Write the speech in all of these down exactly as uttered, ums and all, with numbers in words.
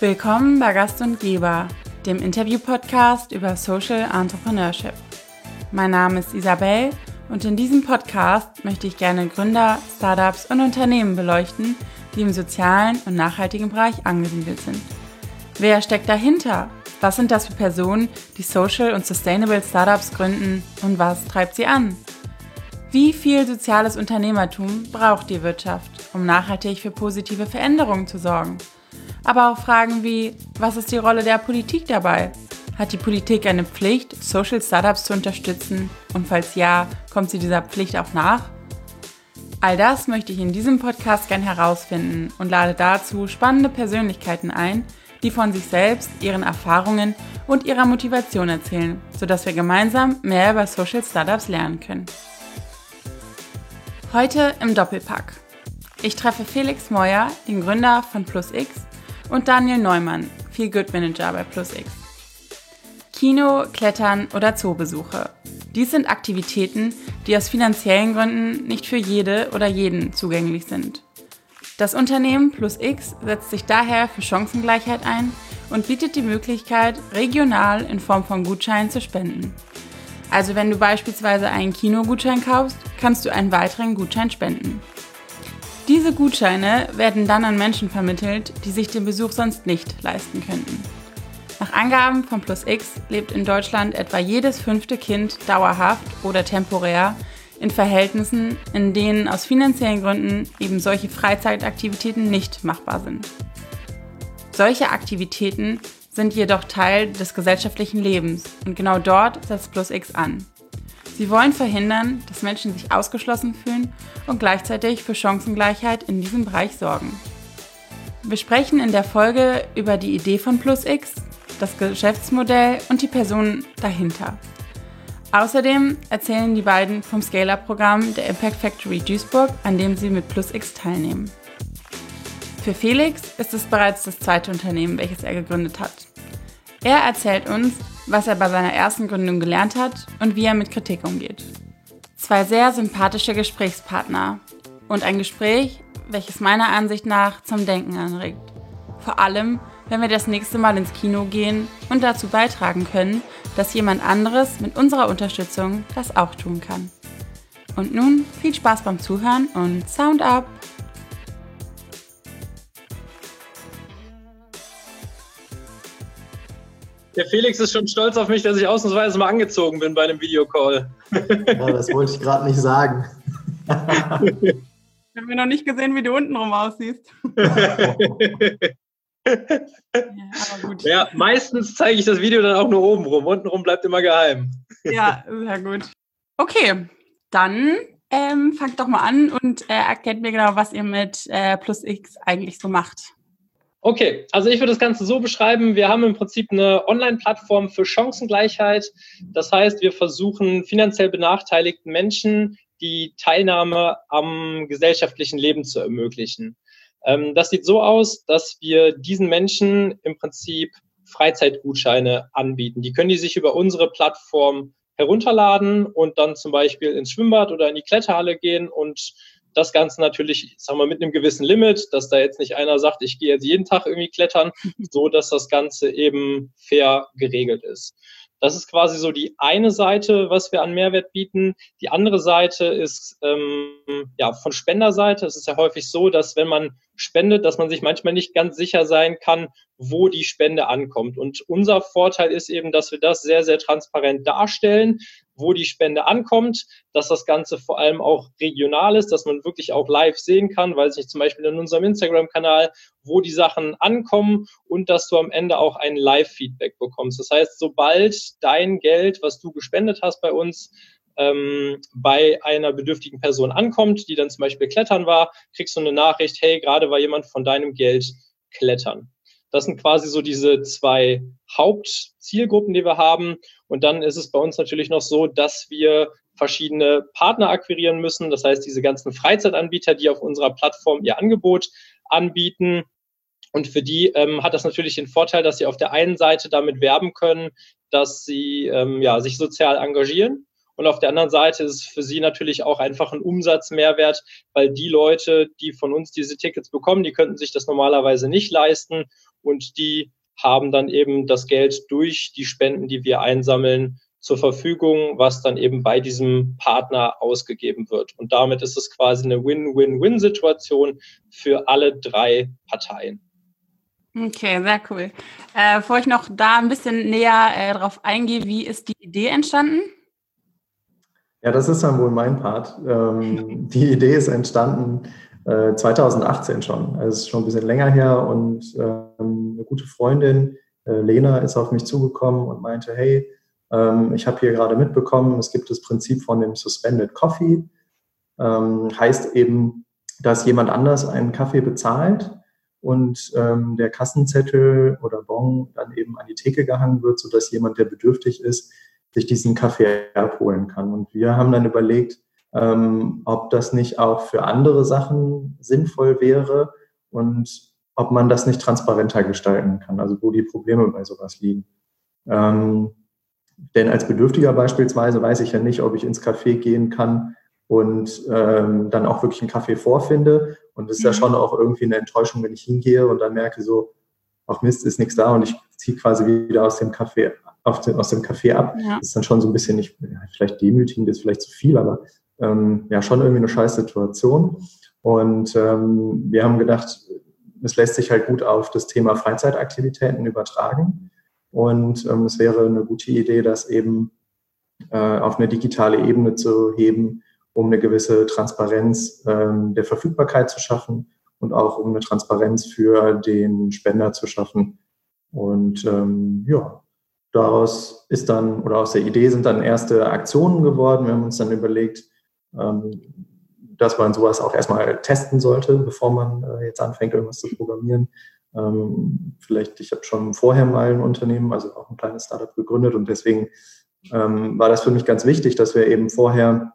Willkommen bei Gast und Geber, dem Interview-Podcast über Social Entrepreneurship. Mein Name ist Isabel und in diesem Podcast möchte ich gerne Gründer, Startups und Unternehmen beleuchten, die im sozialen und nachhaltigen Bereich angesiedelt sind. Wer steckt dahinter? Was sind das für Personen, die Social und Sustainable Startups gründen und was treibt sie an? Wie viel soziales Unternehmertum braucht die Wirtschaft, um nachhaltig für positive Veränderungen zu sorgen? Aber auch Fragen wie, was ist die Rolle der Politik dabei? Hat die Politik eine Pflicht, Social Startups zu unterstützen? Und falls ja, kommt sie dieser Pflicht auch nach? All das möchte ich in diesem Podcast gern herausfinden und lade dazu spannende Persönlichkeiten ein, die von sich selbst, ihren Erfahrungen und ihrer Motivation erzählen, sodass wir gemeinsam mehr über Social Startups lernen können. Heute im Doppelpack. Ich treffe Felix Meuer, den Gründer von PlusX, und Daniel Neumann, Feel Good Manager bei PlusX. Kino, Klettern oder Zoobesuche. Dies sind Aktivitäten, die aus finanziellen Gründen nicht für jede oder jeden zugänglich sind. Das Unternehmen PlusX setzt sich daher für Chancengleichheit ein und bietet die Möglichkeit, regional in Form von Gutscheinen zu spenden. Also wenn du beispielsweise einen Kinogutschein kaufst, kannst du einen weiteren Gutschein spenden. Diese Gutscheine werden dann an Menschen vermittelt, die sich den Besuch sonst nicht leisten könnten. Nach Angaben von PlusX lebt in Deutschland etwa jedes fünfte Kind dauerhaft oder temporär in Verhältnissen, in denen aus finanziellen Gründen eben solche Freizeitaktivitäten nicht machbar sind. Solche Aktivitäten sind jedoch Teil des gesellschaftlichen Lebens und genau dort setzt PlusX an. Sie wollen verhindern, dass Menschen sich ausgeschlossen fühlen und gleichzeitig für Chancengleichheit in diesem Bereich sorgen. Wir sprechen in der Folge über die Idee von PlusX, das Geschäftsmodell und die Personen dahinter. Außerdem erzählen die beiden vom Scale-Up-Programm der Impact Factory Duisburg, an dem sie mit PlusX teilnehmen. Für Felix ist es bereits das zweite Unternehmen, welches er gegründet hat. Er erzählt uns, was er bei seiner ersten Gründung gelernt hat und wie er mit Kritik umgeht. Zwei sehr sympathische Gesprächspartner und ein Gespräch, welches meiner Ansicht nach zum Denken anregt. Vor allem, wenn wir das nächste Mal ins Kino gehen und dazu beitragen können, dass jemand anderes mit unserer Unterstützung das auch tun kann. Und nun viel Spaß beim Zuhören und Sound up! Der Felix ist schon stolz auf mich, dass ich ausnahmsweise mal angezogen bin bei einem Videocall. Ja, das wollte ich gerade nicht sagen. Ich habe mir noch nicht gesehen, wie du untenrum aussiehst. Ja, aber gut. Ja, meistens zeige ich das Video dann auch nur oben rum. Untenrum bleibt immer geheim. Ja, sehr gut. Okay, dann ähm, fangt doch mal an und äh, erklärt mir genau, was ihr mit äh, PlusX eigentlich so macht. Okay, also ich würde das Ganze so beschreiben, wir haben im Prinzip eine Online-Plattform für Chancengleichheit. Das heißt, wir versuchen finanziell benachteiligten Menschen die Teilnahme am gesellschaftlichen Leben zu ermöglichen. Ähm, das sieht so aus, dass wir diesen Menschen im Prinzip Freizeitgutscheine anbieten. Die können die sich über unsere Plattform herunterladen und dann zum Beispiel ins Schwimmbad oder in die Kletterhalle gehen und das Ganze natürlich, sagen wir, mit einem gewissen Limit, dass da jetzt nicht einer sagt, ich gehe jetzt jeden Tag irgendwie klettern, so dass das Ganze eben fair geregelt ist. Das ist quasi so die eine Seite, was wir an Mehrwert bieten. Die andere Seite ist ähm, ja von Spenderseite. Es ist ja häufig so, dass wenn man spendet, dass man sich manchmal nicht ganz sicher sein kann, wo die Spende ankommt. Und unser Vorteil ist eben, dass wir das sehr, sehr transparent darstellen, wo die Spende ankommt, dass das Ganze vor allem auch regional ist, dass man wirklich auch live sehen kann, weiß ich zum Beispiel in unserem Instagram-Kanal, wo die Sachen ankommen und dass du am Ende auch ein Live-Feedback bekommst. Das heißt, sobald dein Geld, was du gespendet hast bei uns, ähm, bei einer bedürftigen Person ankommt, die dann zum Beispiel klettern war, kriegst du eine Nachricht, hey, gerade war jemand von deinem Geld klettern. Das sind quasi so diese zwei Hauptzielgruppen, die wir haben. Und dann ist es bei uns natürlich noch so, dass wir verschiedene Partner akquirieren müssen. Das heißt, diese ganzen Freizeitanbieter, die auf unserer Plattform ihr Angebot anbieten. Und für die ähm, hat das natürlich den Vorteil, dass sie auf der einen Seite damit werben können, dass sie ähm, ja, sich sozial engagieren Und auf der anderen Seite ist es für sie natürlich auch einfach ein Umsatzmehrwert, weil die Leute, die von uns diese Tickets bekommen, die könnten sich das normalerweise nicht leisten und die haben dann eben das Geld durch die Spenden, die wir einsammeln, zur Verfügung, was dann eben bei diesem Partner ausgegeben wird. Und damit ist es quasi eine Win-Win-Win-Situation für alle drei Parteien. Okay, sehr cool. Äh, bevor ich noch da ein bisschen näher äh, drauf eingehe, wie ist die Idee entstanden? Ja, das ist dann wohl mein Part. Ähm, die Idee ist entstanden äh, zweitausendachtzehn schon. Also es ist schon ein bisschen länger her und ähm, eine gute Freundin, äh, Lena, ist auf mich zugekommen und meinte, hey, ähm, ich habe hier gerade mitbekommen, es gibt das Prinzip von dem Suspended Coffee. Ähm, heißt eben, dass jemand anders einen Kaffee bezahlt und ähm, der Kassenzettel oder Bon dann eben an die Theke gehangen wird, sodass jemand, der bedürftig ist, sich diesen Kaffee abholen kann. Und wir haben dann überlegt, ähm, ob das nicht auch für andere Sachen sinnvoll wäre und ob man das nicht transparenter gestalten kann, also wo die Probleme bei sowas liegen. Ähm, denn als Bedürftiger beispielsweise weiß ich ja nicht, ob ich ins Café gehen kann und ähm, dann auch wirklich einen Kaffee vorfinde. Und es ist mhm. ja schon auch irgendwie eine Enttäuschung, wenn ich hingehe und dann merke so, ach Mist, ist nichts da und ich ziehe quasi wieder aus dem Café, auf den, aus dem Café ab. Ja. Das ist dann schon so ein bisschen nicht, ja, vielleicht demütigend, ist vielleicht zu viel, aber ähm, ja, schon irgendwie eine scheiß Situation. Und ähm, wir haben gedacht, es lässt sich halt gut auf das Thema Freizeitaktivitäten übertragen. Und ähm, es wäre eine gute Idee, das eben äh, auf eine digitale Ebene zu heben, um eine gewisse Transparenz ähm, der Verfügbarkeit zu schaffen und auch um eine Transparenz für den Spender zu schaffen. Und ähm, ja, daraus ist dann, oder aus der Idee sind dann erste Aktionen geworden. Wir haben uns dann überlegt, ähm, dass man sowas auch erstmal testen sollte, bevor man äh, jetzt anfängt, irgendwas zu programmieren. Ähm, vielleicht, ich habe schon vorher mal ein Unternehmen, also auch ein kleines Startup gegründet und deswegen ähm, war das für mich ganz wichtig, dass wir eben vorher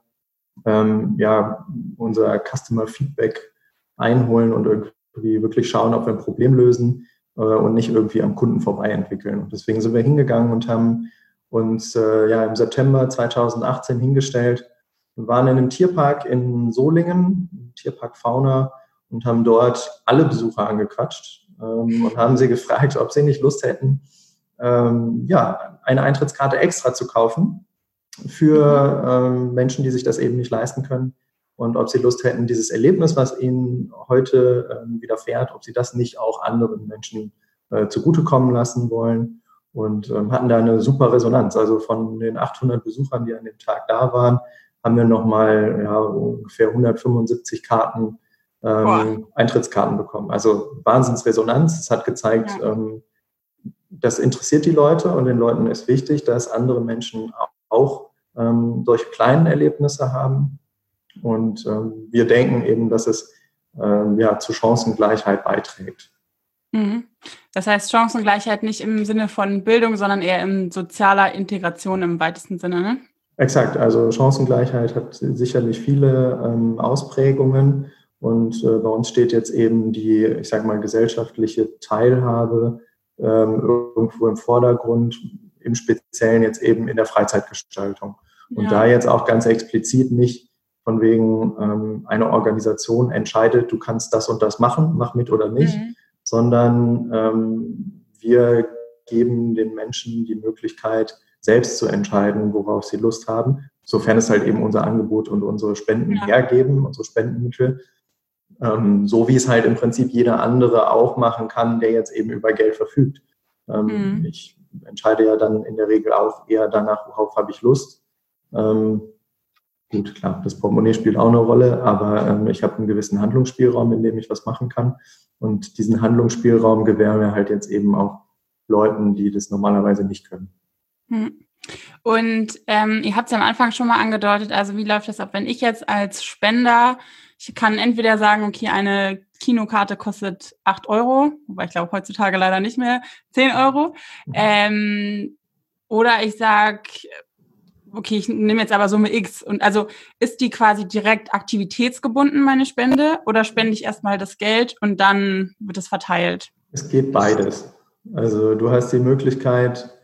ähm, ja, unser Customer Feedback einholen und irgendwie wirklich schauen, ob wir ein Problem lösen äh, und nicht irgendwie am Kunden vorbei entwickeln. Und deswegen sind wir hingegangen und haben uns äh, ja im September zweitausendachtzehn hingestellt und waren in einem Tierpark in Solingen, im Tierpark Fauna, und haben dort alle Besucher angequatscht ähm, und haben sie gefragt, ob sie nicht Lust hätten, ähm, ja, eine Eintrittskarte extra zu kaufen für ähm, Menschen, die sich das eben nicht leisten können, und ob sie Lust hätten, dieses Erlebnis, was ihnen heute ähm, widerfährt, ob sie das nicht auch anderen Menschen äh, zugutekommen lassen wollen, und ähm, hatten da eine super Resonanz. Also von den achthundert Besuchern, die an dem Tag da waren, haben wir nochmal ja, ungefähr hundertfünfundsiebzig Karten, ähm, Eintrittskarten bekommen. Also Wahnsinnsresonanz. Es hat gezeigt, ja. ähm, das interessiert die Leute und den Leuten ist wichtig, dass andere Menschen auch ähm, solche kleinen Erlebnisse haben. Und ähm, wir denken eben, dass es ähm, ja, zu Chancengleichheit beiträgt. Mhm. Das heißt Chancengleichheit nicht im Sinne von Bildung, sondern eher in sozialer Integration im weitesten Sinne, ne? Exakt, also Chancengleichheit hat sicherlich viele ähm, Ausprägungen und äh, bei uns steht jetzt eben die, ich sage mal, gesellschaftliche Teilhabe ähm, irgendwo im Vordergrund, im Speziellen jetzt eben in der Freizeitgestaltung. Und ja. da jetzt auch ganz explizit nicht von wegen ähm, eine Organisation entscheidet, du kannst das und das machen, mach mit oder nicht, mhm. sondern ähm, wir geben den Menschen die Möglichkeit, selbst zu entscheiden, worauf sie Lust haben, sofern es halt eben unser Angebot und unsere Spenden ja. hergeben, unsere Spendenmittel, ähm, so wie es halt im Prinzip jeder andere auch machen kann, der jetzt eben über Geld verfügt. Ähm, mhm. Ich entscheide ja dann in der Regel auch eher danach, worauf habe ich Lust. Ähm, gut, klar, das Portemonnaie spielt auch eine Rolle, aber ähm, ich habe einen gewissen Handlungsspielraum, in dem ich was machen kann, und diesen Handlungsspielraum gewähren wir halt jetzt eben auch Leuten, die das normalerweise nicht können. Und ähm, ihr habt es ja am Anfang schon mal angedeutet, also wie läuft das ab, wenn ich jetzt als Spender, ich kann entweder sagen, okay, eine Kinokarte kostet acht Euro, wobei ich glaube heutzutage leider nicht mehr, zehn Euro, ähm, oder ich sage, okay, ich nehme jetzt aber Summe X, und also ist die quasi direkt aktivitätsgebunden, meine Spende, oder spende ich erstmal das Geld und dann wird es verteilt? Es geht beides. Also du hast die Möglichkeit,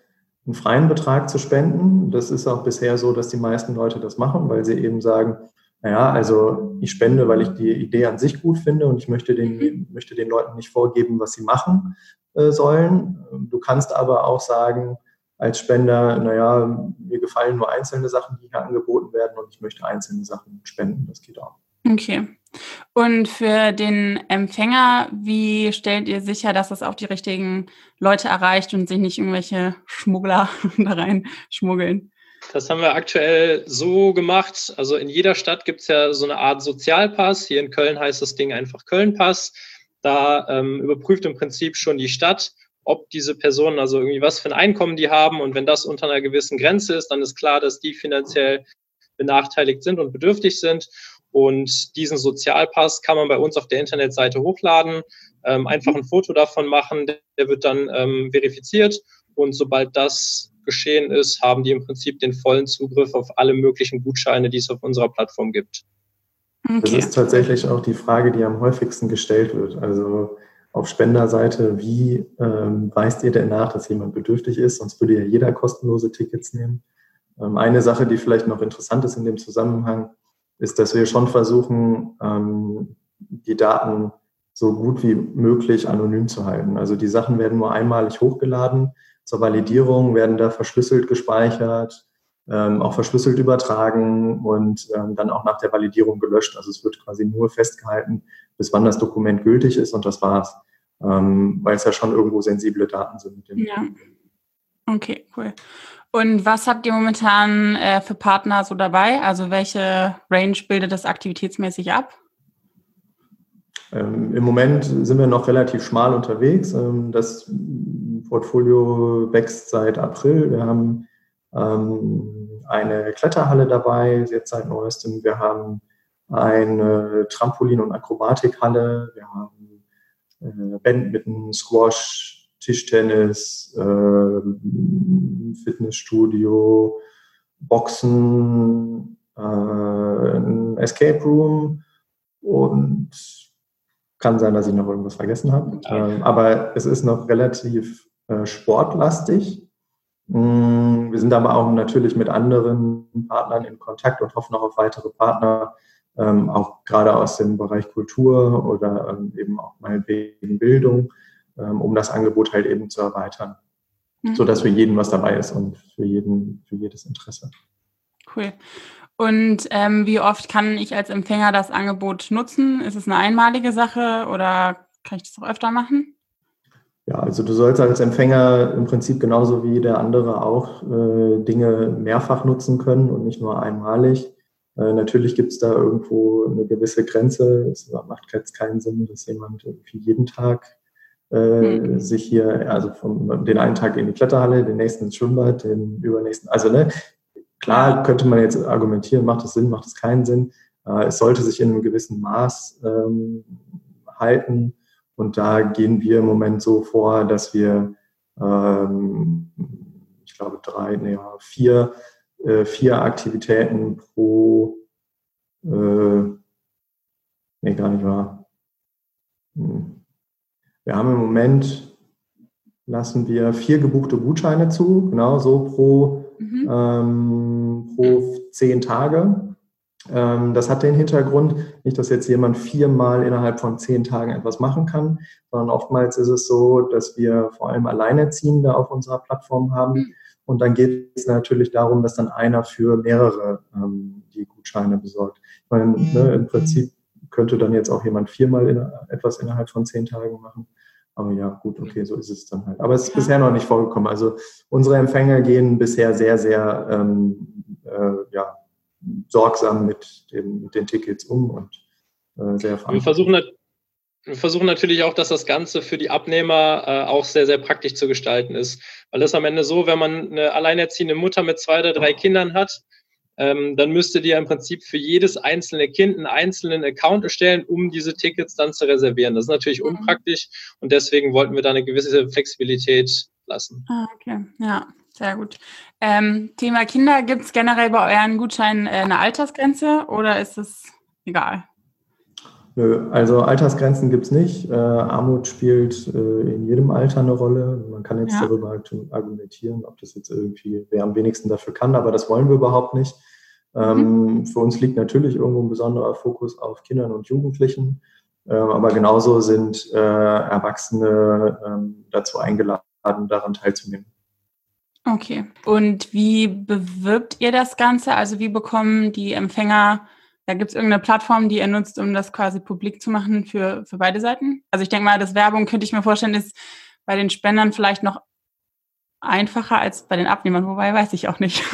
einen freien Betrag zu spenden. Das ist auch bisher so, dass die meisten Leute das machen, weil sie eben sagen, naja, also ich spende, weil ich die Idee an sich gut finde und ich möchte den, möchte den Leuten nicht vorgeben, was sie machen äh, sollen. Du kannst aber auch sagen, als Spender, naja, mir gefallen nur einzelne Sachen, die hier angeboten werden und ich möchte einzelne Sachen spenden. Das geht auch. Okay. Und für den Empfänger, wie stellt ihr sicher, dass es auch die richtigen Leute erreicht und sich nicht irgendwelche Schmuggler da rein schmuggeln? Das haben wir aktuell so gemacht. Also in jeder Stadt gibt es ja so eine Art Sozialpass. Hier in Köln heißt das Ding einfach Köln-Pass. Da ähm, überprüft im Prinzip schon die Stadt, ob diese Personen, also irgendwie was für ein Einkommen die haben. Und wenn das unter einer gewissen Grenze ist, dann ist klar, dass die finanziell benachteiligt sind und bedürftig sind. Und diesen Sozialpass kann man bei uns auf der Internetseite hochladen, ähm, einfach ein Foto davon machen, der wird dann ähm, verifiziert. Und sobald das geschehen ist, haben die im Prinzip den vollen Zugriff auf alle möglichen Gutscheine, die es auf unserer Plattform gibt. Okay. Das ist tatsächlich auch die Frage, die am häufigsten gestellt wird. Also auf Spenderseite, wie ähm, weist ihr denn nach, dass jemand bedürftig ist? Sonst würde ja jeder kostenlose Tickets nehmen. Ähm, eine Sache, die vielleicht noch interessant ist in dem Zusammenhang, ist, dass wir schon versuchen, ähm, die Daten so gut wie möglich anonym zu halten. Also die Sachen werden nur einmalig hochgeladen. Zur Validierung werden da verschlüsselt gespeichert, ähm, auch verschlüsselt übertragen und ähm, dann auch nach der Validierung gelöscht. Also es wird quasi nur festgehalten, bis wann das Dokument gültig ist und das war's. Ähm, weil es ja schon irgendwo sensible Daten sind. Mit dem ja. Okay, cool. Und was habt ihr momentan äh, für Partner so dabei? Also welche Range bildet das aktivitätsmäßig ab? Ähm, Im Moment sind wir noch relativ schmal unterwegs. Ähm, das Portfolio wächst seit April. Wir haben ähm, eine Kletterhalle dabei, jetzt seit neuestem. Wir haben eine Trampolin- und Akrobatikhalle. Wir haben äh, Badminton, Squash, Tischtennis, äh, Fitnessstudio, Boxen, äh, ein Escape Room und kann sein, dass ich noch irgendwas vergessen habe. Ähm, aber es ist noch relativ äh, sportlastig. Mm, wir sind aber auch natürlich mit anderen Partnern in Kontakt und hoffen auch auf weitere Partner, ähm, auch gerade aus dem Bereich Kultur oder ähm, eben auch meinetwegen Bildung, ähm, um das Angebot halt eben zu erweitern, mhm. sodass für jeden was dabei ist und für jeden, für jedes Interesse. Cool. Und ähm, wie oft kann ich als Empfänger das Angebot nutzen? Ist es eine einmalige Sache oder kann ich das auch öfter machen? Ja, also du sollst als Empfänger im Prinzip genauso wie der andere auch äh, Dinge mehrfach nutzen können und nicht nur einmalig. Äh, natürlich gibt es da irgendwo eine gewisse Grenze. Es macht jetzt keinen Sinn, dass jemand irgendwie jeden Tag äh, mhm. sich hier, also vom, den einen Tag in die Kletterhalle, den nächsten ins Schwimmbad, den übernächsten, also ne, klar könnte man jetzt argumentieren, macht es Sinn, macht es keinen Sinn. Äh, es sollte sich in einem gewissen Maß ähm, halten. Und da gehen wir im Moment so vor, dass wir, ähm, ich glaube, drei, nee, vier, äh, vier Aktivitäten pro, äh, nee, gar nicht wahr. Hm. Wir haben im Moment, lassen wir vier gebuchte Gutscheine zu, genau so pro, mhm. ähm, pro zehn Tage. Das hat den Hintergrund, nicht, dass jetzt jemand viermal innerhalb von zehn Tagen etwas machen kann, sondern oftmals ist es so, dass wir vor allem Alleinerziehende auf unserer Plattform haben. Und dann geht es natürlich darum, dass dann einer für mehrere ähm, die Gutscheine besorgt. Ich meine, ne, im Prinzip könnte dann jetzt auch jemand viermal in, etwas innerhalb von zehn Tagen machen. Aber ja, gut, okay, so ist es dann halt. Aber es ist ja. bisher noch nicht vorgekommen. Also unsere Empfänger gehen bisher sehr, sehr, ähm, äh, ja, sorgsam mit, dem, mit den Tickets um und äh, sehr wir versuchen, wir versuchen natürlich auch, dass das Ganze für die Abnehmer äh, auch sehr, sehr praktisch zu gestalten ist. Weil das am Ende so, wenn man eine alleinerziehende Mutter mit zwei oder drei Kindern hat, ähm, dann müsste die ja im Prinzip für jedes einzelne Kind einen einzelnen Account erstellen, um diese Tickets dann zu reservieren. Das ist natürlich mhm. unpraktisch und deswegen wollten wir da eine gewisse Flexibilität lassen. Ah, okay, ja. Sehr gut. Ähm, Thema Kinder, gibt es generell bei euren Gutscheinen äh, eine Altersgrenze oder ist es egal? Nö, also Altersgrenzen gibt es nicht. Äh, Armut spielt äh, in jedem Alter eine Rolle. Man kann jetzt ja. darüber argumentieren, ob das jetzt irgendwie, wer am wenigsten dafür kann, aber das wollen wir überhaupt nicht. Ähm, mhm. Für uns liegt natürlich irgendwo ein besonderer Fokus auf Kindern und Jugendlichen, äh, aber genauso sind äh, Erwachsene äh, dazu eingeladen, daran teilzunehmen. Okay. Und wie bewirbt ihr das Ganze? Also wie bekommen die Empfänger, da gibt es irgendeine Plattform, die ihr nutzt, um das quasi publik zu machen für, für beide Seiten? Also ich denke mal, das Werbung, könnte ich mir vorstellen, ist bei den Spendern vielleicht noch einfacher als bei den Abnehmern, wobei weiß ich auch nicht.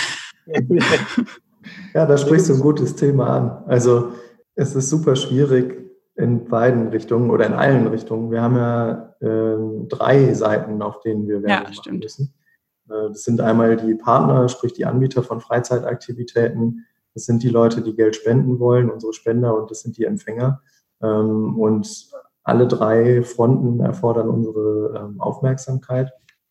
Ja, da sprichst du ein gutes Thema an. Also es ist super schwierig in beiden Richtungen oder in allen Richtungen. Wir haben ja äh, drei Seiten, auf denen wir Werbung ja, machen stimmt. müssen. Äh, das sind einmal die Partner, sprich die Anbieter von Freizeitaktivitäten. Das sind die Leute, die Geld spenden wollen, unsere Spender, und das sind die Empfänger. Ähm, und alle drei Fronten erfordern unsere ähm, Aufmerksamkeit.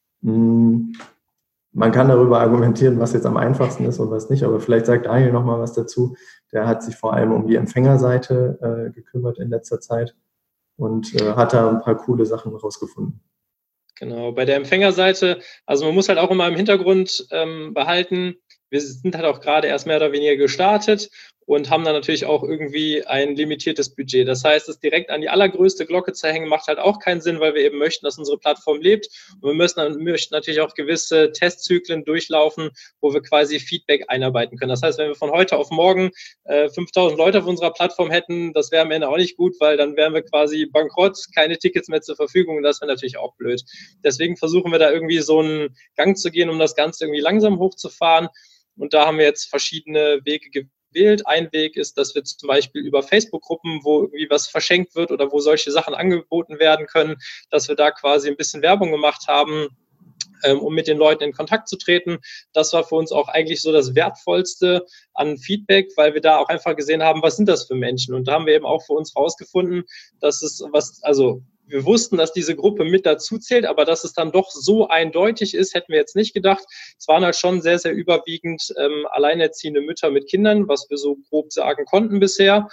Mhm. Man kann darüber argumentieren, was jetzt am einfachsten ist und was nicht, aber vielleicht sagt Daniel noch mal was dazu. Der hat sich vor allem um die Empfängerseite äh, gekümmert in letzter Zeit und äh, hat da ein paar coole Sachen rausgefunden. Genau, bei der Empfängerseite, also man muss halt auch immer im Hintergrund ähm, behalten, wir sind halt auch gerade erst mehr oder weniger gestartet und haben dann natürlich auch irgendwie ein limitiertes Budget. Das heißt, es direkt an die allergrößte Glocke zu hängen, macht halt auch keinen Sinn, weil wir eben möchten, dass unsere Plattform lebt. Und wir müssen dann, möchten natürlich auch gewisse Testzyklen durchlaufen, wo wir quasi Feedback einarbeiten können. Das heißt, wenn wir von heute auf morgen äh, fünftausend Leute auf unserer Plattform hätten, das wäre am Ende auch nicht gut, weil dann wären wir quasi bankrott, keine Tickets mehr zur Verfügung und das wäre natürlich auch blöd. Deswegen versuchen wir da irgendwie so einen Gang zu gehen, um das Ganze irgendwie langsam hochzufahren. Und da haben wir jetzt verschiedene Wege gewählt. Ein Weg ist, dass wir zum Beispiel über Facebook-Gruppen, wo irgendwie was verschenkt wird oder wo solche Sachen angeboten werden können, dass wir da quasi ein bisschen Werbung gemacht haben, ähm, um mit den Leuten in Kontakt zu treten. Das war für uns auch eigentlich so das Wertvollste an Feedback, weil wir da auch einfach gesehen haben, was sind das für Menschen? Und da haben wir eben auch für uns rausgefunden, dass es was, also wir wussten, dass diese Gruppe mit dazu zählt, aber dass es dann doch so eindeutig ist, hätten wir jetzt nicht gedacht. Es waren halt schon sehr, sehr überwiegend ähm, alleinerziehende Mütter mit Kindern, was wir so grob sagen konnten bisher.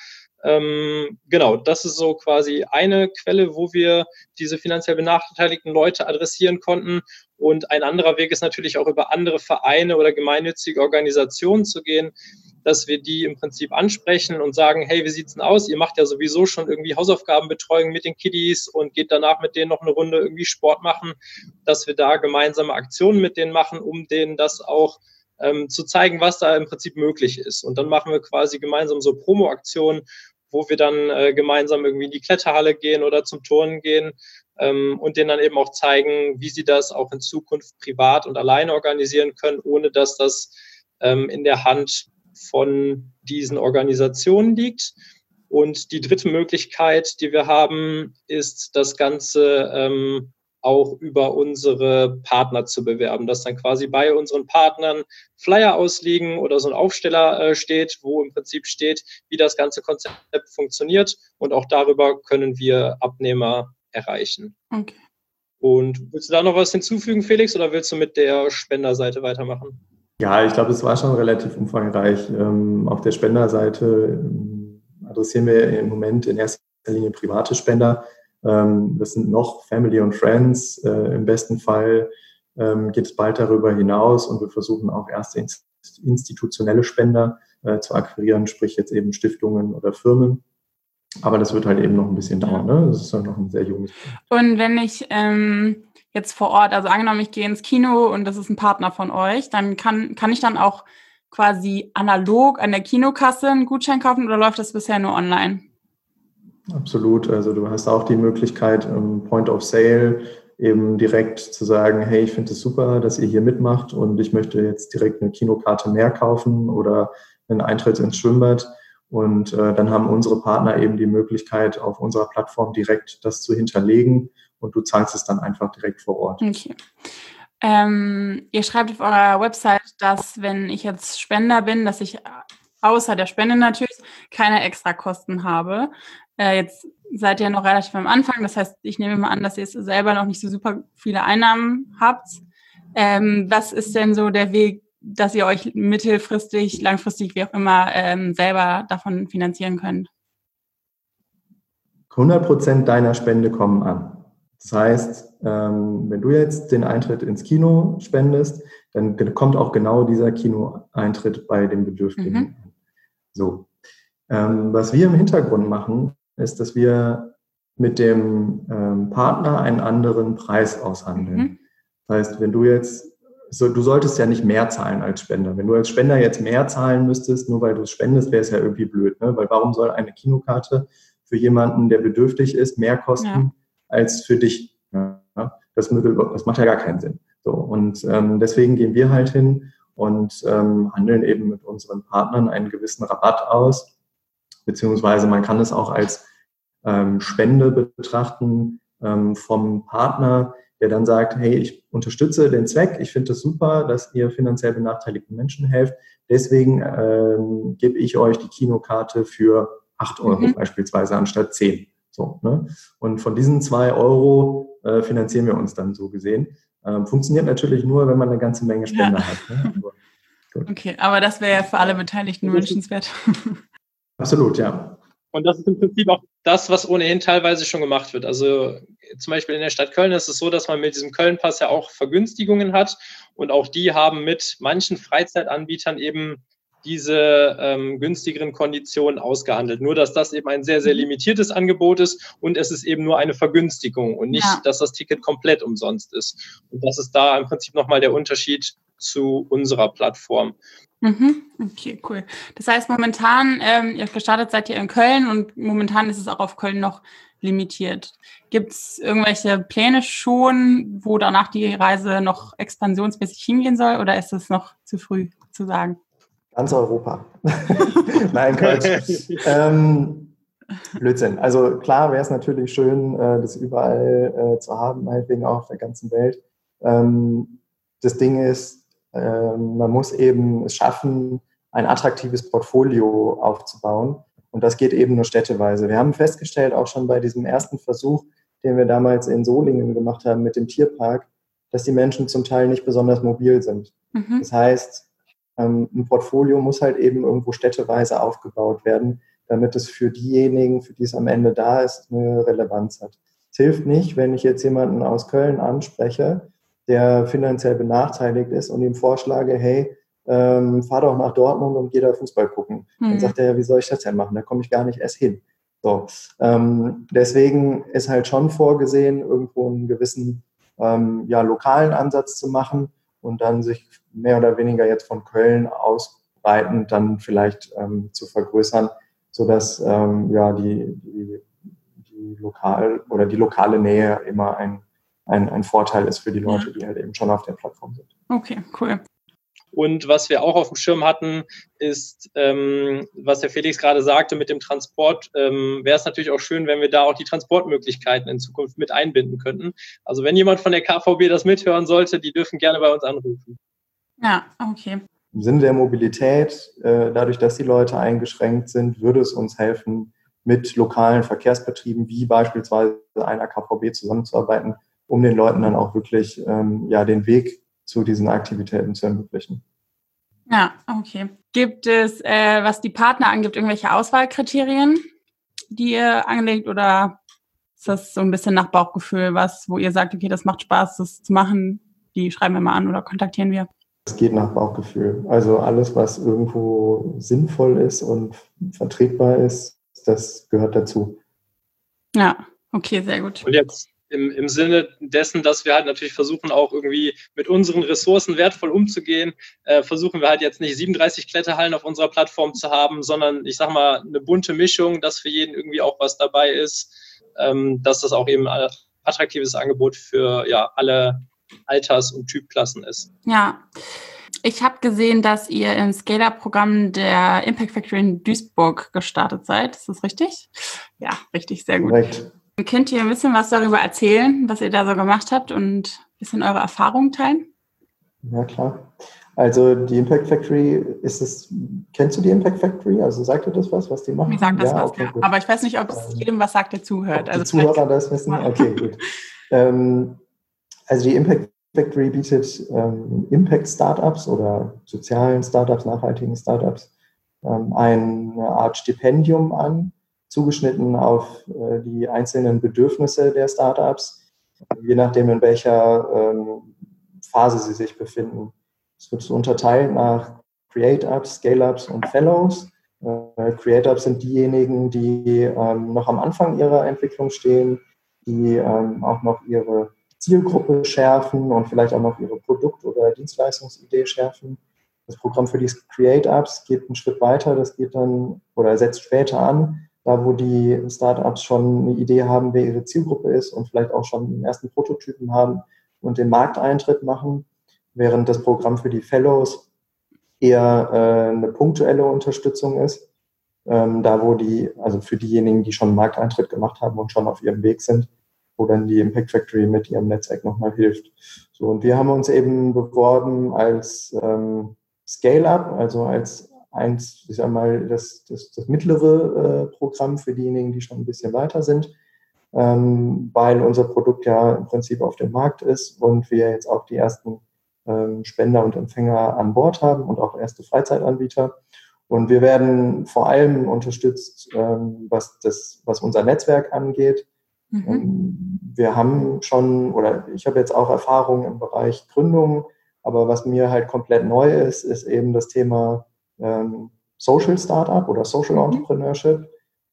Ähm, genau, das ist so quasi eine Quelle, wo wir diese finanziell benachteiligten Leute adressieren konnten. Und ein anderer Weg ist natürlich auch über andere Vereine oder gemeinnützige Organisationen zu gehen, dass wir die im Prinzip ansprechen und sagen, hey, wie sieht's denn aus? Ihr macht ja sowieso schon irgendwie Hausaufgabenbetreuung mit den Kiddies und geht danach mit denen noch eine Runde irgendwie Sport machen, dass wir da gemeinsame Aktionen mit denen machen, um denen das auch ähm, zu zeigen, was da im Prinzip möglich ist. Und dann machen wir quasi gemeinsam so Promo-Aktionen, wo wir dann äh, gemeinsam irgendwie in die Kletterhalle gehen oder zum Turnen gehen ähm, und denen dann eben auch zeigen, wie sie das auch in Zukunft privat und alleine organisieren können, ohne dass das ähm, in der Hand von diesen Organisationen liegt. Und die dritte Möglichkeit, die wir haben, ist das Ganze ähm, auch über unsere Partner zu bewerben, dass dann quasi bei unseren Partnern Flyer ausliegen oder so ein Aufsteller äh, steht, wo im Prinzip steht, wie das ganze Konzept funktioniert, und auch darüber können wir Abnehmer erreichen. Okay. Und willst du da noch was hinzufügen, Felix, oder willst du mit der Spenderseite weitermachen? Ja, ich glaube, es war schon relativ umfangreich. Ähm, auf der Spenderseite ähm, adressieren wir im Moment in erster Linie private Spender. Ähm, das sind noch Family und Friends. Äh, im besten Fall ähm, geht es bald darüber hinaus, und wir versuchen auch erste institutionelle Spender äh, zu akquirieren, sprich jetzt eben Stiftungen oder Firmen. Aber das wird halt eben noch ein bisschen dauern. Ne? Das ist dann noch ein sehr junges Projekt. Und wenn ich ähm, jetzt vor Ort, also angenommen, ich gehe ins Kino und das ist ein Partner von euch, dann kann, kann ich dann auch quasi analog an der Kinokasse einen Gutschein kaufen, oder läuft das bisher nur online? Absolut. Also du hast auch die Möglichkeit, im Point of Sale eben direkt zu sagen, hey, ich finde es super, dass ihr hier mitmacht und ich möchte jetzt direkt eine Kinokarte mehr kaufen oder einen Eintritt ins Schwimmbad. Und äh, dann haben unsere Partner eben die Möglichkeit, auf unserer Plattform direkt das zu hinterlegen, und du zahlst es dann einfach direkt vor Ort. Okay. Ähm, ihr schreibt auf eurer Website, dass, wenn ich jetzt Spender bin, dass ich außer der Spende natürlich keine Extrakosten habe. Äh, jetzt seid ihr noch relativ am Anfang, das heißt, ich nehme mal an, dass ihr selber noch nicht so super viele Einnahmen habt. Ähm, was ist denn so der Weg, dass ihr euch mittelfristig, langfristig, wie auch immer, ähm, selber davon finanzieren könnt? hundert Prozent deiner Spende kommen an. Das heißt, ähm, wenn du jetzt den Eintritt ins Kino spendest, dann kommt auch genau dieser Kinoeintritt bei dem Bedürftigen. Mhm. So. Ähm, was wir im Hintergrund machen, ist, dass wir mit dem ähm, Partner einen anderen Preis aushandeln. Mhm. Das heißt, wenn du jetzt, so, du solltest ja nicht mehr zahlen als Spender. Wenn du als Spender jetzt mehr zahlen müsstest, nur weil du es spendest, wäre es ja irgendwie blöd, ne? Weil warum soll eine Kinokarte für jemanden, der bedürftig ist, mehr kosten ja. als für dich? Ja? Das, das macht ja gar keinen Sinn. So, und ähm, deswegen gehen wir halt hin und ähm, handeln eben mit unseren Partnern einen gewissen Rabatt aus, beziehungsweise man kann es auch als ähm, Spende betrachten ähm, vom Partner, der dann sagt, hey, ich unterstütze den Zweck, ich finde es super, dass ihr finanziell benachteiligten Menschen helft, deswegen ähm, gebe ich euch die Kinokarte für acht Euro mhm. beispielsweise anstatt zehn. So, ne? Und von diesen zwei Euro äh, finanzieren wir uns dann so gesehen. Ähm, funktioniert natürlich nur, wenn man eine ganze Menge Spender ja. hat. Ne? Aber, okay, aber das wäre ja für alle Beteiligten wünschenswert. Absolut, ja. Und das ist im Prinzip auch das, was ohnehin teilweise schon gemacht wird. Also zum Beispiel in der Stadt Köln ist es so, dass man mit diesem Köln-Pass ja auch Vergünstigungen hat. Und auch die haben mit manchen Freizeitanbietern eben diese ähm, günstigeren Konditionen ausgehandelt. Nur, dass das eben ein sehr, sehr limitiertes Angebot ist und es ist eben nur eine Vergünstigung und nicht, ja. dass das Ticket komplett umsonst ist. Und das ist da im Prinzip nochmal der Unterschied zu unserer Plattform. Mhm. Okay, cool. Das heißt, momentan, ähm, ihr gestartet seid ihr in Köln und momentan ist es auch auf Köln noch limitiert. Gibt es irgendwelche Pläne schon, wo danach die Reise noch expansionsmäßig hingehen soll oder ist es noch zu früh zu sagen? Ganz Europa. Nein, Quatsch. ähm, Blödsinn. Also klar wäre es natürlich schön, äh, das überall äh, zu haben, meinetwegen auch auf der ganzen Welt. Ähm, das Ding ist, äh, man muss eben es schaffen, ein attraktives Portfolio aufzubauen. Und das geht eben nur städteweise. Wir haben festgestellt, auch schon bei diesem ersten Versuch, den wir damals in Solingen gemacht haben mit dem Tierpark, dass die Menschen zum Teil nicht besonders mobil sind. Mhm. Das heißt, ein Portfolio muss halt eben irgendwo städteweise aufgebaut werden, damit es für diejenigen, für die es am Ende da ist, eine Relevanz hat. Es hilft nicht, wenn ich jetzt jemanden aus Köln anspreche, der finanziell benachteiligt ist und ihm vorschlage, hey, ähm, fahr doch nach Dortmund und geh da Fußball gucken. Mhm. Dann sagt er, ja, wie soll ich das denn machen? Da komme ich gar nicht erst hin. So, ähm, deswegen ist halt schon vorgesehen, irgendwo einen gewissen ähm, ja, lokalen Ansatz zu machen und dann sich mehr oder weniger jetzt von Köln ausbreitend dann vielleicht ähm, zu vergrößern, sodass ähm, ja, die, die, die, lokal, oder die lokale Nähe immer ein, ein, ein Vorteil ist für die Leute, die halt eben schon auf der Plattform sind. Okay, cool. Und was wir auch auf dem Schirm hatten, ist, ähm, was der Felix gerade sagte mit dem Transport, ähm, wäre es natürlich auch schön, wenn wir da auch die Transportmöglichkeiten in Zukunft mit einbinden könnten. Also wenn jemand von der K V B das mithören sollte, die dürfen gerne bei uns anrufen. Ja, okay. Im Sinne der Mobilität, äh, dadurch, dass die Leute eingeschränkt sind, würde es uns helfen, mit lokalen Verkehrsbetrieben wie beispielsweise einer K V B zusammenzuarbeiten, um den Leuten dann auch wirklich ähm, ja, den Weg zu diesen Aktivitäten zu ermöglichen. Ja, okay. Gibt es, äh, was die Partner angibt, irgendwelche Auswahlkriterien, die ihr anlegt, oder ist das so ein bisschen nach Bauchgefühl, was, wo ihr sagt, okay, das macht Spaß, das zu machen, die schreiben wir mal an oder kontaktieren wir? Es geht nach Bauchgefühl. Also alles, was irgendwo sinnvoll ist und vertretbar ist, das gehört dazu. Ja, okay, sehr gut. Und jetzt im, im Sinne dessen, dass wir halt natürlich versuchen, auch irgendwie mit unseren Ressourcen wertvoll umzugehen, äh, versuchen wir halt jetzt nicht siebenunddreißig Kletterhallen auf unserer Plattform zu haben, sondern ich sag mal eine bunte Mischung, dass für jeden irgendwie auch was dabei ist, ähm, dass das auch eben ein attraktives Angebot für ja alle Alters- und Typklassen ist. Ja, ich habe gesehen, dass ihr im Scale-Up-Programm der Impact Factory in Duisburg gestartet seid. Ist das richtig? Ja, richtig, sehr gut. Korrekt. Könnt ihr ein bisschen was darüber erzählen, was ihr da so gemacht habt und ein bisschen eure Erfahrungen teilen? Ja, klar. Also die Impact Factory, ist es, kennst du die Impact Factory? Also sagt dir das was, was die machen? Mir sagt das ja, was, okay, ja. Aber ich weiß nicht, ob es ähm, jedem was sagt, der zuhört. Ob die also Zuhörer das wissen? Okay, gut. ähm, also die Impact Factory bietet ähm, Impact-Startups oder sozialen Startups, nachhaltigen Startups ähm, eine Art Stipendium an zugeschnitten auf äh, die einzelnen Bedürfnisse der Startups, je nachdem, in welcher ähm, Phase sie sich befinden. Es wird so unterteilt nach Create-Ups, Scale-Ups und Fellows. Äh, Create-Ups sind diejenigen, die ähm, noch am Anfang ihrer Entwicklung stehen, die ähm, auch noch ihre Zielgruppe schärfen und vielleicht auch noch ihre Produkt- oder Dienstleistungsidee schärfen. Das Programm für die Create-Ups geht einen Schritt weiter, das geht dann oder setzt später an, da wo die Startups schon eine Idee haben, wer ihre Zielgruppe ist und vielleicht auch schon den ersten Prototypen haben und den Markteintritt machen, während das Programm für die Fellows eher äh, eine punktuelle Unterstützung ist, ähm, da wo die, also für diejenigen, die schon einen Markteintritt gemacht haben und schon auf ihrem Weg sind, wo dann die Impact Factory mit ihrem Netzwerk nochmal hilft. So, und wir haben uns eben beworben als ähm, Scale-Up, also als eins, ich sag mal, das, das, das mittlere äh, Programm für diejenigen, die schon ein bisschen weiter sind, ähm, weil unser Produkt ja im Prinzip auf dem Markt ist und wir jetzt auch die ersten ähm, Spender und Empfänger an Bord haben und auch erste Freizeitanbieter. Und wir werden vor allem unterstützt, ähm, was, das, was unser Netzwerk angeht. Mhm. Ähm, wir haben schon, oder ich habe jetzt auch Erfahrung im Bereich Gründung, aber was mir halt komplett neu ist, ist eben das Thema ähm, Social Startup oder Social Entrepreneurship.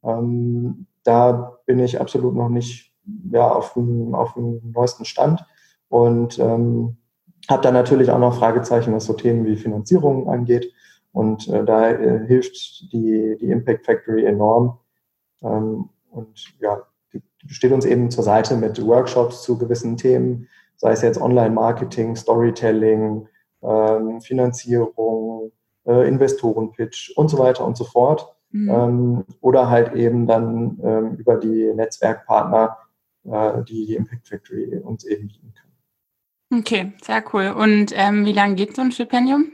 Ähm, da bin ich absolut noch nicht ja, auf, dem, auf dem neuesten Stand und ähm, habe da natürlich auch noch Fragezeichen, was so Themen wie Finanzierung angeht. Und äh, da äh, hilft die, die Impact Factory enorm. Ähm, und ja, die, die steht uns eben zur Seite mit Workshops zu gewissen Themen, sei es jetzt Online-Marketing, Storytelling, ähm, Finanzierung, äh, Investorenpitch und so weiter und so fort. Mhm. Ähm, oder halt eben dann ähm, über die Netzwerkpartner, äh, die die Impact Factory uns eben bieten kann. Okay, sehr cool. Und ähm, wie lange geht so ein Stipendium?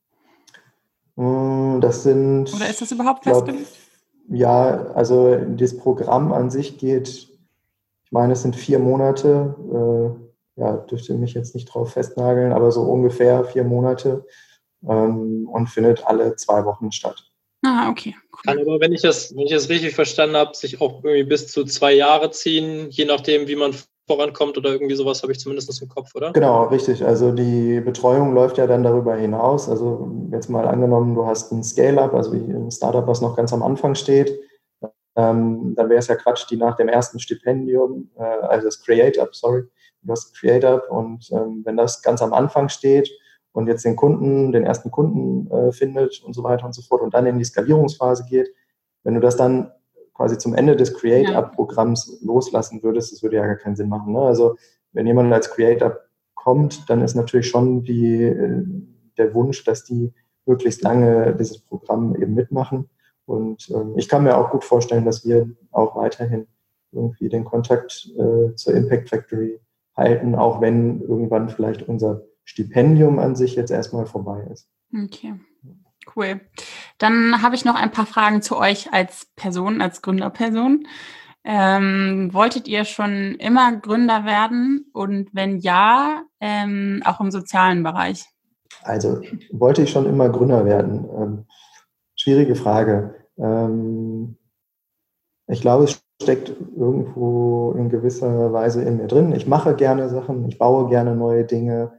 Das sind... Oder ist das überhaupt festgelegt? Ja, also das Programm an sich geht, ich meine, es sind vier Monate. Äh, ja, dürfte mich jetzt nicht drauf festnageln, aber so ungefähr vier Monate ähm, und findet alle zwei Wochen statt. Ah, okay. Cool. Kann aber, wenn ich das, wenn ich das richtig verstanden habe, sich auch irgendwie bis zu zwei Jahre ziehen, je nachdem, wie man vorankommt oder irgendwie sowas, habe ich zumindest im Kopf, oder? Genau, richtig. Also die Betreuung läuft ja dann darüber hinaus. Also jetzt mal angenommen, du hast ein Scale-Up, also ein Startup, was noch ganz am Anfang steht, ähm, dann wäre es ja Quatsch, die nach dem ersten Stipendium, äh, also das Create-Up, sorry, du hast Create-Up und ähm, wenn das ganz am Anfang steht und jetzt den Kunden, den ersten Kunden äh, findet und so weiter und so fort und dann in die Skalierungsphase geht, wenn du das dann quasi zum Ende des Create-Up-Programms loslassen würdest, das würde ja gar keinen Sinn machen. Ne? Also wenn jemand als Create-Up kommt, dann ist natürlich schon die, der Wunsch, dass die möglichst lange dieses Programm eben mitmachen. Und ähm, ich kann mir auch gut vorstellen, dass wir auch weiterhin irgendwie den Kontakt äh, zur Impact Factory halten, auch wenn irgendwann vielleicht unser Stipendium an sich jetzt erstmal vorbei ist. Okay. Cool. Dann habe ich noch ein paar Fragen zu euch als Person, als Gründerperson. Ähm, wolltet ihr schon immer Gründer werden? Und wenn ja, ähm, auch im sozialen Bereich? Also wollte ich schon immer Gründer werden? Ähm, schwierige Frage. Ähm, ich glaube, es steckt irgendwo in gewisser Weise in mir drin. Ich mache gerne Sachen, ich baue gerne neue Dinge.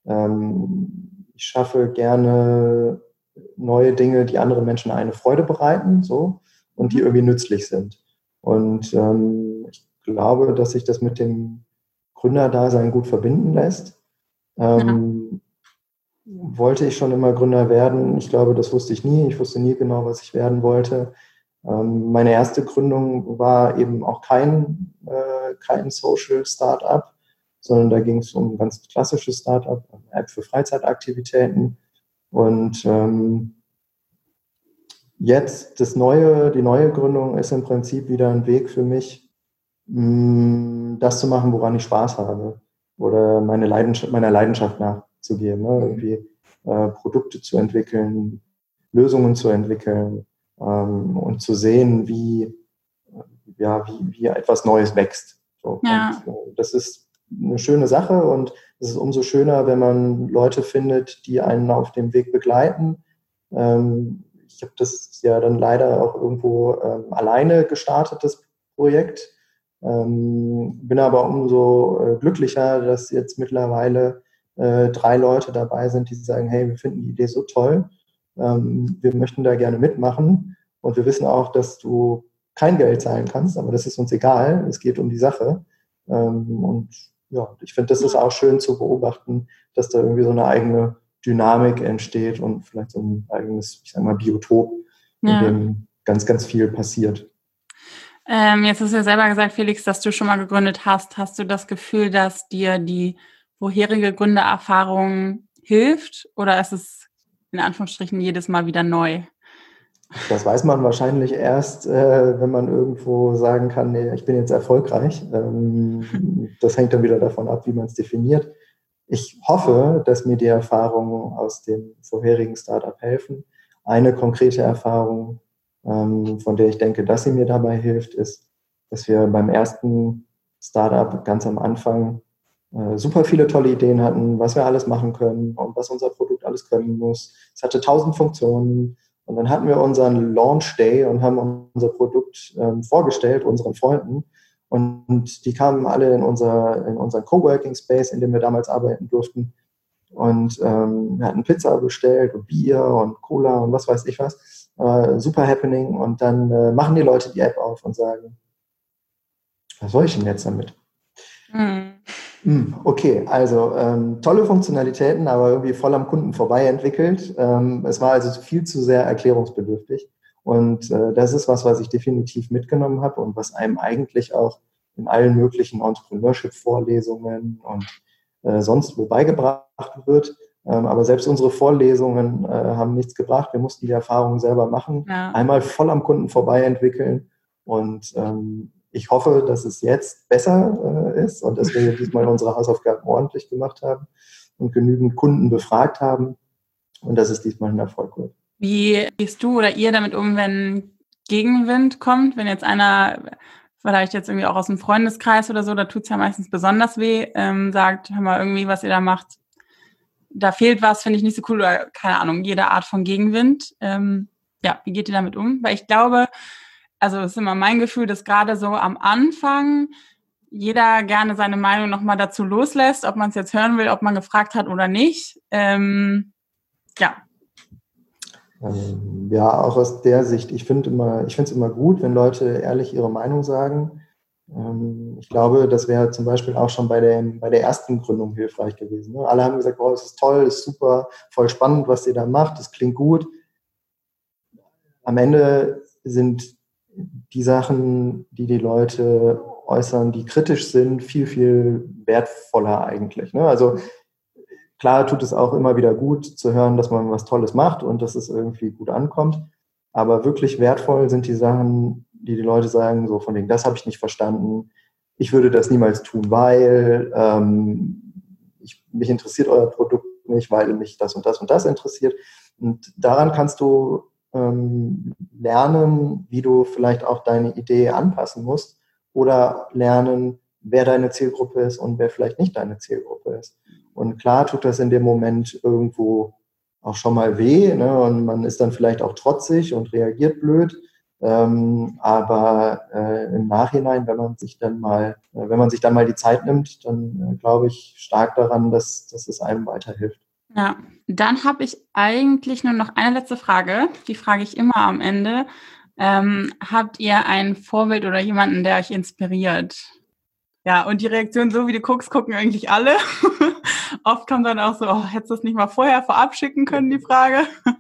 Ähm, ich schaffe gerne neue Dinge, die anderen Menschen eine Freude bereiten, so, und die irgendwie nützlich sind. Und ähm, ich glaube, dass sich das mit dem Gründerdasein gut verbinden lässt. Ähm, ja. Wollte ich schon immer Gründer werden? Ich glaube, das wusste ich nie. Ich wusste nie genau, was ich werden wollte. Ähm, meine erste Gründung war eben auch kein, äh, kein Social Startup, sondern da ging es um ein ganz klassisches Startup, eine App für Freizeitaktivitäten. Und ähm, jetzt das neue, die neue Gründung ist im Prinzip wieder ein Weg für mich, mh, das zu machen, woran ich Spaß habe oder meine Leidenschaft, meiner Leidenschaft nachzugehen, ne? Irgendwie äh, Produkte zu entwickeln, Lösungen zu entwickeln ähm, und zu sehen, wie, ja, wie, wie etwas Neues wächst. So. Ja. Und, äh, das ist eine schöne Sache und es ist umso schöner, wenn man Leute findet, die einen auf dem Weg begleiten. Ähm, ich habe das ja dann leider auch irgendwo ähm, alleine gestartet, das Projekt. Ähm, bin aber umso äh, glücklicher, dass jetzt mittlerweile äh, drei Leute dabei sind, die sagen, hey, wir finden die Idee so toll, ähm, wir möchten da gerne mitmachen und wir wissen auch, dass du kein Geld zahlen kannst, aber das ist uns egal, es geht um die Sache. Ähm, und ja, ich finde, das ist auch schön zu beobachten, dass da irgendwie so eine eigene Dynamik entsteht und vielleicht so ein eigenes, ich sag mal, Biotop, in Ja. dem ganz, ganz viel passiert. Ähm, jetzt hast du ja selber gesagt, Felix, dass du schon mal gegründet hast. Hast du das Gefühl, dass dir die vorherige Gründererfahrung hilft oder ist es in Anführungsstrichen jedes Mal wieder neu? Das weiß man wahrscheinlich erst, äh, wenn man irgendwo sagen kann, nee, ich bin jetzt erfolgreich. Ähm, das hängt dann wieder davon ab, wie man es definiert. Ich hoffe, dass mir die Erfahrungen aus dem vorherigen Startup helfen. Eine konkrete Erfahrung, ähm, von der ich denke, dass sie mir dabei hilft, ist, dass wir beim ersten Startup ganz am Anfang äh, super viele tolle Ideen hatten, was wir alles machen können und was unser Produkt alles können muss. Es hatte tausend Funktionen. Und dann hatten wir unseren Launch Day und haben unser Produkt ähm, vorgestellt, unseren Freunden. Und die kamen alle in, unser, in unseren Coworking Space, in dem wir damals arbeiten durften. Und ähm, wir hatten Pizza bestellt und Bier und Cola und was weiß ich was. Äh, super happening. Und dann äh, machen die Leute die App auf und sagen, was soll ich denn jetzt damit? Mhm. Okay, also ähm, tolle Funktionalitäten, aber irgendwie voll am Kunden vorbei entwickelt. Ähm, es war also viel zu sehr erklärungsbedürftig. Und äh, das ist was, was ich definitiv mitgenommen habe und was einem eigentlich auch in allen möglichen Entrepreneurship-Vorlesungen und äh, sonst wo beigebracht wird. Ähm, aber selbst unsere Vorlesungen äh, haben nichts gebracht. Wir mussten die Erfahrung selber machen, ja. Einmal voll am Kunden vorbei entwickeln und ähm, ich hoffe, dass es jetzt besser äh, ist und dass wir diesmal unsere Hausaufgaben ordentlich gemacht haben und genügend Kunden befragt haben und dass es diesmal ein Erfolg wird. Wie gehst du oder ihr damit um, wenn Gegenwind kommt? Wenn jetzt einer, vielleicht jetzt irgendwie auch aus dem Freundeskreis oder so, da tut es ja meistens besonders weh, ähm, sagt, hör mal, irgendwie, was ihr da macht, da fehlt was, finde ich nicht so cool oder keine Ahnung, jede Art von Gegenwind. Ähm, ja, wie geht ihr damit um? Weil ich glaube, also es ist immer mein Gefühl, dass gerade so am Anfang jeder gerne seine Meinung nochmal dazu loslässt, ob man es jetzt hören will, ob man gefragt hat oder nicht. Ähm, ja. Ähm, ja, auch aus der Sicht. Ich finde immer, ich finde es immer gut, wenn Leute ehrlich ihre Meinung sagen. Ähm, ich glaube, das wäre zum Beispiel auch schon bei der, bei der ersten Gründung hilfreich gewesen. Ne? Alle haben gesagt, oh, es ist toll, es ist super, voll spannend, was ihr da macht, es klingt gut. Am Ende sind die Sachen, die die Leute äußern, die kritisch sind, viel, viel wertvoller eigentlich. Ne? Also klar tut es auch immer wieder gut zu hören, dass man was Tolles macht und dass es irgendwie gut ankommt. Aber wirklich wertvoll sind die Sachen, die die Leute sagen, so von wegen, das habe ich nicht verstanden. Ich würde das niemals tun, weil ähm, ich, mich interessiert euer Produkt nicht, weil mich das und das und das interessiert. Und daran kannst du ähm, lernen, wie du vielleicht auch deine Idee anpassen musst oder lernen, wer deine Zielgruppe ist und wer vielleicht nicht deine Zielgruppe ist. Und klar tut das in dem Moment irgendwo auch schon mal weh, ne? Und man ist dann vielleicht auch trotzig und reagiert blöd. Ähm, aber äh, im Nachhinein, wenn man sich dann mal, äh, wenn man sich dann mal die Zeit nimmt, dann äh, glaube ich stark daran, dass, dass es einem weiterhilft. Ja, dann habe ich eigentlich nur noch eine letzte Frage. Die frage ich immer am Ende. Ähm, habt ihr ein Vorbild oder jemanden, der euch inspiriert? Ja, und die Reaktion, so wie du guckst, gucken eigentlich alle. Oft kommt dann auch so, oh, hättest du das nicht mal vorher vorab schicken können, die Frage.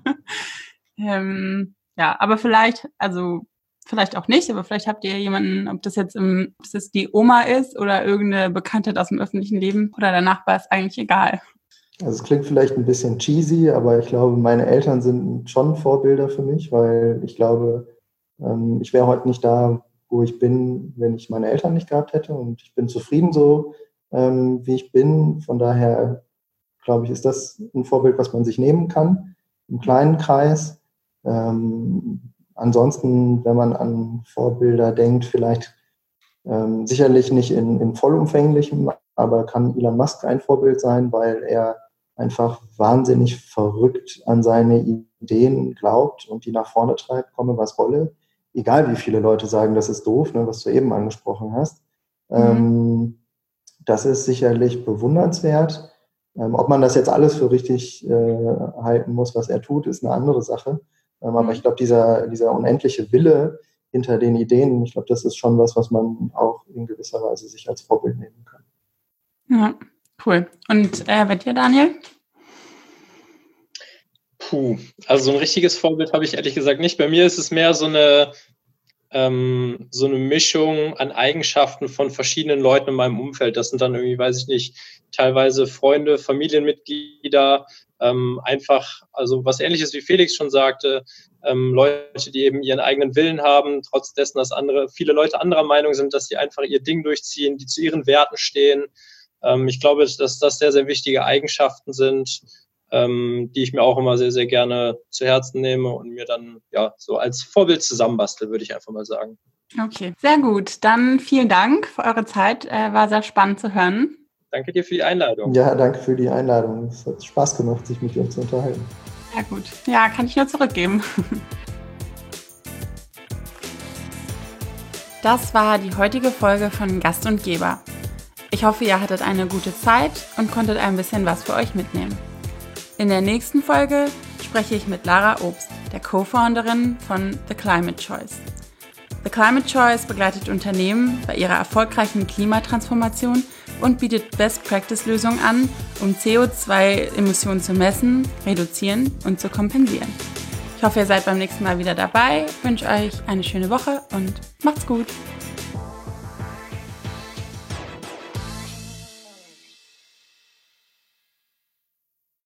ähm, ja, aber vielleicht, also vielleicht auch nicht, aber vielleicht habt ihr jemanden, ob das jetzt im, ob das die Oma ist oder irgendeine Bekanntheit aus dem öffentlichen Leben oder der Nachbar, ist eigentlich egal. Also es klingt vielleicht ein bisschen cheesy, aber ich glaube, meine Eltern sind schon Vorbilder für mich, weil ich glaube, ähm, ich wäre heute nicht da, wo ich bin, wenn ich meine Eltern nicht gehabt hätte. Und ich bin zufrieden so, ähm, wie ich bin. Von daher, glaube ich, ist das ein Vorbild, was man sich nehmen kann, im kleinen Kreis. Ähm, ansonsten, wenn man an Vorbilder denkt, vielleicht ähm, sicherlich nicht in, in vollumfänglichem, aber kann Elon Musk ein Vorbild sein, weil er einfach wahnsinnig verrückt an seine Ideen glaubt und die nach vorne treibt, komme was wolle. Egal wie viele Leute sagen, das ist doof, ne, was du eben angesprochen hast. Mhm. Ähm, das ist sicherlich bewundernswert. Ähm, ob man das jetzt alles für richtig äh, halten muss, was er tut, ist eine andere Sache. Ähm, mhm. Aber ich glaube, dieser, dieser unendliche Wille hinter den Ideen, ich glaube, das ist schon was, was man auch in gewisser Weise sich als Vorbild nehmen kann. Ja, cool. Und äh, bei dir, Daniel? Puh, also so ein richtiges Vorbild habe ich ehrlich gesagt nicht. Bei mir ist es mehr so eine, ähm, so eine Mischung an Eigenschaften von verschiedenen Leuten in meinem Umfeld. Das sind dann irgendwie, weiß ich nicht, teilweise Freunde, Familienmitglieder, ähm, einfach, also was Ähnliches wie Felix schon sagte, ähm, Leute, die eben ihren eigenen Willen haben, trotz dessen, dass andere, viele Leute anderer Meinung sind, dass sie einfach ihr Ding durchziehen, die zu ihren Werten stehen. Ähm, ich glaube, dass das sehr, sehr wichtige Eigenschaften sind, ähm, die ich mir auch immer sehr, sehr gerne zu Herzen nehme und mir dann ja so als Vorbild zusammenbastel, würde ich einfach mal sagen. Okay, sehr gut. Dann vielen Dank für eure Zeit. Äh, war sehr spannend zu hören. Danke dir für die Einladung. Ja, danke für die Einladung. Es hat Spaß gemacht, sich mit dir zu unterhalten. Ja gut. Ja, kann ich nur zurückgeben. Das war die heutige Folge von Gast und Geber. Ich hoffe, ihr hattet eine gute Zeit und konntet ein bisschen was für euch mitnehmen. In der nächsten Folge spreche ich mit Lara Obst, der Co-Founderin von The Climate Choice. The Climate Choice begleitet Unternehmen bei ihrer erfolgreichen Klimatransformation und bietet Best-Practice-Lösungen an, um C O zwei Emissionen zu messen, reduzieren und zu kompensieren. Ich hoffe, ihr seid beim nächsten Mal wieder dabei, wünsche euch eine schöne Woche und macht's gut!